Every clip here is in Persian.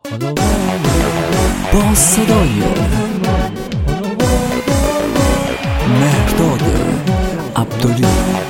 با صدای مهرداد عبدالی.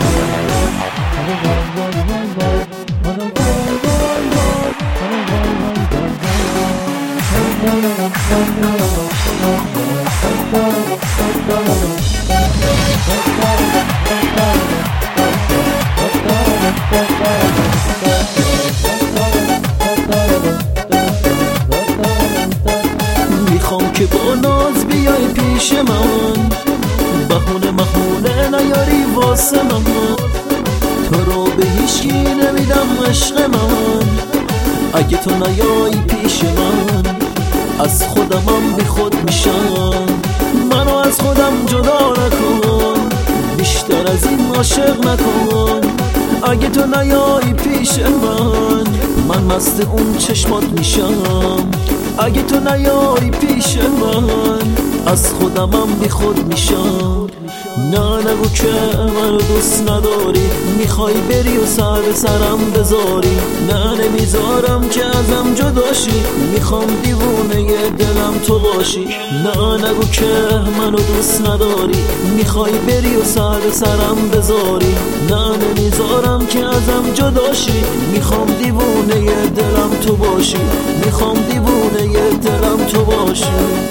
میخوام که با ناز بیای پیش من، بهونه مهونه نیاری واسه من، تو رو به هیچکی نمیدم عشق من. اگه تو نیایی پیش من از خودمم بی خود میشم. منو از خودم جدا نکن، بیشتر از این عاشق نکن. اگه تو نیایی پیش من مست اون چشمات میشم. اگه تو نیایی پیش من از خودمم بی خود میشم. نه نگو که منو دوست نداری، میخوای بری و سر به سرم بذاری. نه نمیذارم که ازم جداشی، میخوام دیوونه دلم تو باشی. نه نگو که منو دوست نداری، میخوای بری و سر به سرم بذاری. نه نمیذارم که ازم جداشی، میخوام دیوونه دلم تو باشی. میخوام دیوونه دلم تو باشی.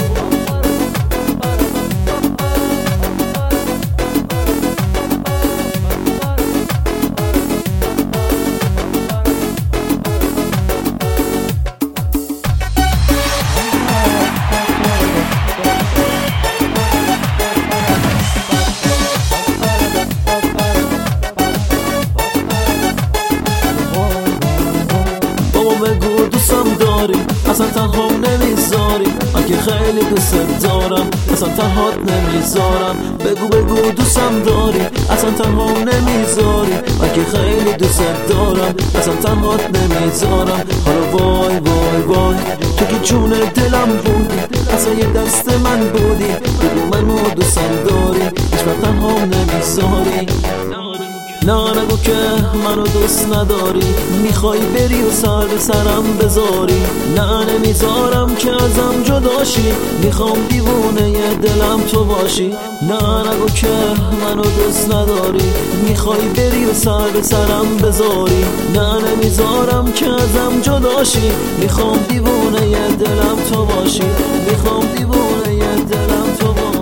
بگو دوستم داری، اصلا تنها نمیذاری. اگه خیلی دوست دارم اصلا تنهات نمیذارم. بگو دوستم داری، اصلا تنها نمیذاری. اگه خیلی دوست دارم اصلا تنهات نمیذارم. حالا وای وای وای تو که جون دلم بودی، اصلا یه دست من بودی. بگو منو دوستم داری، هیچ وقت تنها نمیذاری. نه نگو که منو دوست نداری، میخوای بری و سر به سرم بذاری. نه نمیذارم که ازم جداشی، میخوام دیوونه دلم تو باشی. نه نگو که منو دوست نداری، میخوای بری و سر به سرم بذاری. نه نمیذارم که ازم جداشی، میخوام دیوونه دلم تو باشی. میخوام دیوونه دلم تو باشی.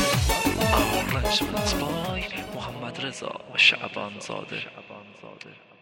محمد رضا و شعبان زاده.